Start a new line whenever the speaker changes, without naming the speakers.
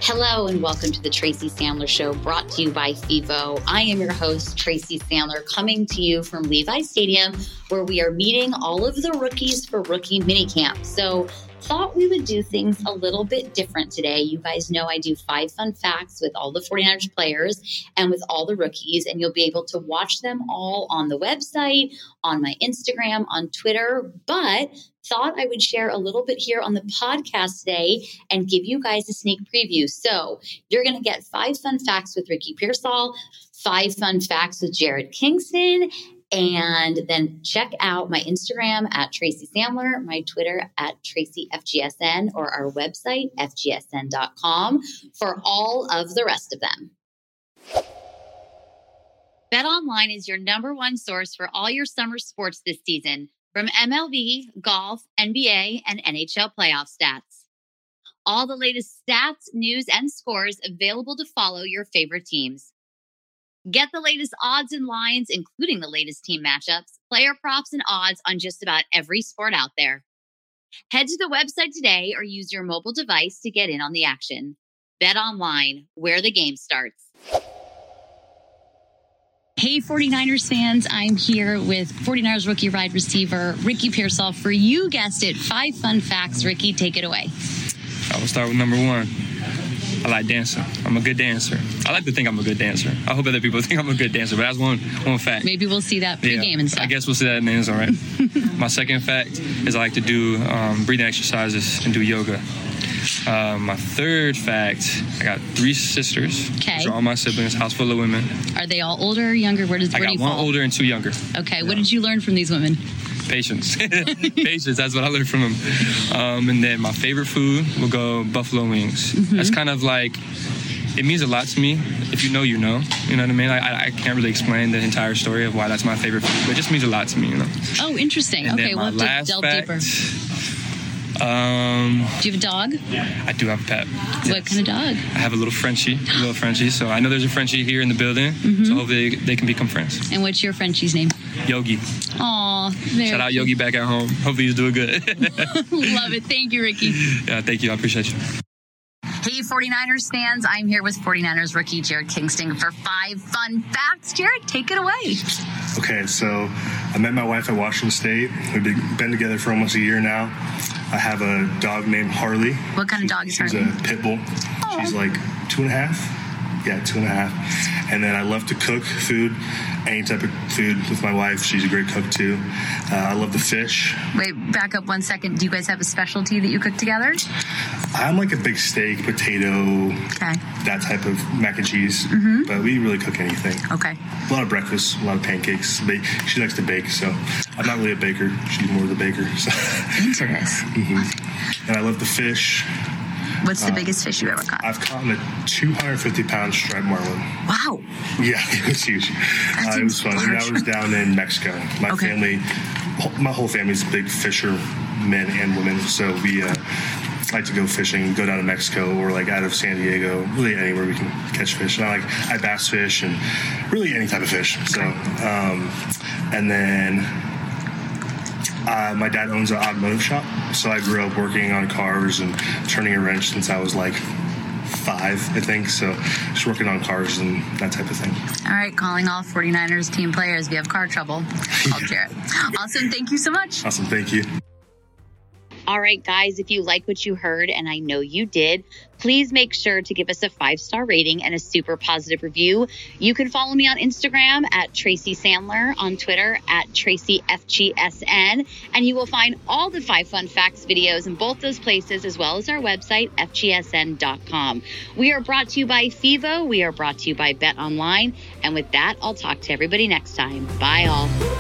Hello and welcome to the Tracy Sandler Show, brought to you by FIVO. I am your host, Tracy Sandler, coming to you from Levi Stadium, where we are meeting all of the rookies for rookie minicamp. So thought we would do things a little bit different today. You guys know I do 5 fun facts with all the 49ers players and with all the rookies, and you'll be able to watch them all on the website, on my Instagram, on Twitter, but thought I would share a little bit here on the podcast today and give you guys a sneak preview. So you're going to get 5 fun facts with Ricky Pearsall, 5 fun facts with Jared Kingston, and then check out my Instagram at Tracy Sandler, my Twitter at TracyFGSN, or our website, fgsn.com, for all of the rest of them. BetOnline is your #1 source for all your summer sports this season, from MLB, golf, NBA, and NHL playoff stats. All the latest stats, news, and scores available to follow your favorite teams. Get the latest odds and lines, including the latest team matchups, player props, and odds on just about every sport out there. Head to the website today or use your mobile device to get in on the action. BetOnline, where the game starts. Hey, 49ers fans, I'm here with 49ers rookie wide receiver Ricky Pearsall for, you guessed it, 5 fun facts. Ricky, take it away.
I will start with number 1. I like dancing. I'm a good dancer. I like to think I'm a good dancer. I hope other people think I'm a good dancer, but that's one fact.
Maybe we'll see that pre-game and stuff.
I guess we'll see that in the end zone, right? My second fact is I like to do breathing exercises and do yoga. My third fact, I got 3 sisters.
Okay.
Those are all my siblings, house full of women.
Are they all older or younger? Where do you fall?
I got 1 older and 2 younger.
Okay. Yeah. What did you learn from these women?
Patience. Patience, that's what I learned from them. And then my favorite food will go buffalo wings. Mm-hmm. That's kind of like, it means a lot to me. If you know, you know. You know what I mean? I can't really explain the entire story of why that's my favorite food, but it just means a lot to me, you know.
Oh, interesting.
And
okay, we'll have to delve deeper. Do you have a dog?
I do have a pet.
What kind of dog?
I have a little Frenchie. So I know there's a Frenchie here in the building. Mm-hmm. So hopefully they can become friends.
And what's your Frenchie's name?
Yogi.
Aw.
Shout out Yogi back at home. Hopefully he's doing good.
Love it. Thank you, Ricky.
Yeah, thank you. I appreciate you.
Hey, 49ers fans. I'm here with 49ers rookie Jared Kingston for 5 fun facts. Jared, take it away.
Okay, so I met my wife at Washington State. We've been together for almost a year now. I have a dog named Harley.
What kind of dog is Harley?
She's a pit bull. Aww. She's like 2.5. Yeah, 2.5. And then I love to cook food, any type of food with my wife. She's a great cook too. I love to fish.
Wait, back up 1 second. Do you guys have a specialty that you cook together?
I'm like a big steak, potato, that type of mac and cheese. Mm-hmm. But we really cook anything.
Okay.
A lot of breakfast, a lot of pancakes. She likes to bake, so I'm not really a baker. She's more the baker. So.
Into this.
Mm-hmm. And I love to fish.
What's the biggest fish you ever caught?
I've caught a 250-pound striped marlin.
Wow.
Yeah, it was huge. It was fun. And that was down in Mexico. My whole family's big fishermen and women, so we like to go fishing, go down to Mexico or like out of San Diego, really anywhere we can catch fish. And I bass fish and really any type of fish. So, and then my dad owns an automotive shop, so I grew up working on cars and turning a wrench since I was like 5, I think. So just working on cars and that type of thing.
All right, calling all 49ers team players. If you have car trouble, call Jared. Awesome. Thank you so much.
Awesome. Thank you.
All right, guys, if you like what you heard, and I know you did, please make sure to give us a 5-star rating and a super positive review. You can follow me on Instagram at Tracy Sandler, on Twitter at TracyFGSN, and you will find all the 5 fun facts videos in both those places, as well as our website, fgsn.com. We are brought to you by FIVO. We are brought to you by BetOnline. And with that, I'll talk to everybody next time. Bye, all.